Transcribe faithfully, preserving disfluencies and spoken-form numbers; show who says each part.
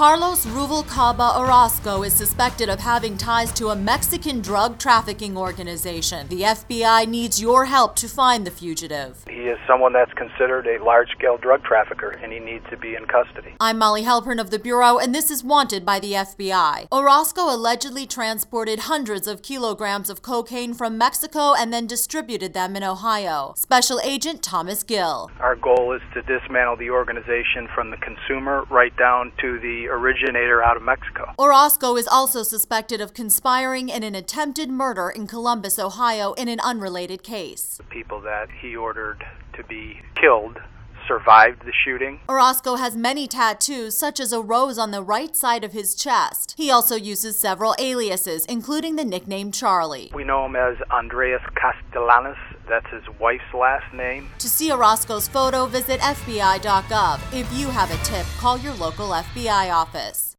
Speaker 1: Carlos Ruvalcaba Orozco is suspected of having ties to a Mexican drug trafficking organization. The F B I needs your help to find the fugitive.
Speaker 2: He is someone that's considered a large-scale drug trafficker, and he needs to be in custody.
Speaker 1: I'm Molly Halpern of the Bureau, and this is Wanted by the F B I. Orozco allegedly transported hundreds of kilograms of cocaine from Mexico and then distributed them in Ohio. Special Agent Thomas Gill.
Speaker 2: Our goal is to dismantle the organization from the consumer right down to the originator out of Mexico.
Speaker 1: Orozco is also suspected of conspiring in an attempted murder in Columbus, Ohio, in an unrelated case.
Speaker 2: The people that he ordered to be killed survived the shooting.
Speaker 1: Orozco has many tattoos, such as a rose on the right side of his chest. He also uses several aliases, including the nickname Charlie.
Speaker 2: We know him as Andreas Castellanos. That's his wife's last name.
Speaker 1: To see Orozco's photo, visit F B I dot gov. If you have a tip, call your local F B I office.